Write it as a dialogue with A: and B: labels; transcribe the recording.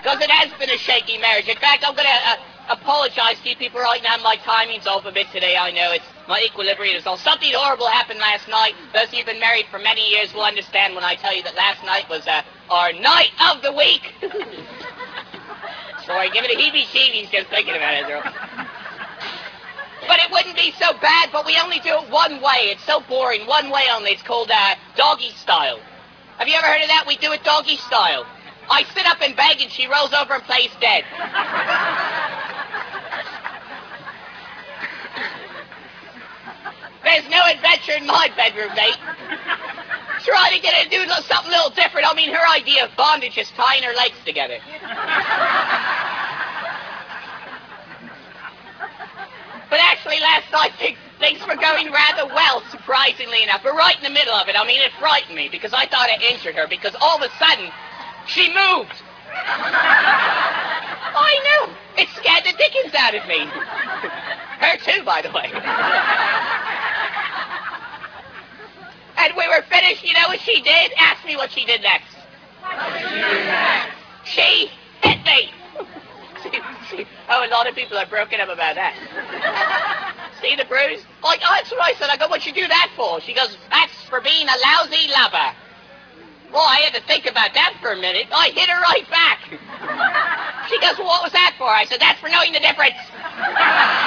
A: Because it has been a shaky marriage. In fact, I'm going to apologize to you people right now. My timing's off a bit today. I know it's my equilibrium is off. Something horrible happened last night. Those of you who've been married for many years will understand when I tell you that last night was our night of the week. Sorry, give it a heebie-jeebies just thinking about it. But it wouldn't be so bad, but we only do it one way. It's so boring. One way only. It's called doggy style. Have you ever heard of that? We do it doggy style. I sit up in bed and she rolls over and plays dead. There's no adventure in my bedroom, mate. Try to get her to do something a little different. I mean, her idea of bondage is tying her legs together. But actually, last night, things were going rather well, surprisingly enough. But right in the middle of it, I mean, it frightened me because I thought I injured her because all of a sudden, she moved. I knew. It scared the dickens out of me. Her too, by the way. And we were finished. You know what she did? Ask me what she did next. She hit me. Oh, a lot of people are broken up about that. See the bruise? Like, oh, that's what I said. I go, what'd you do that for? She goes, that's for being a lousy lover. Well, I had to think about that for a minute. I hit her right back. She goes, well, what was that for? I said, that's for knowing the difference.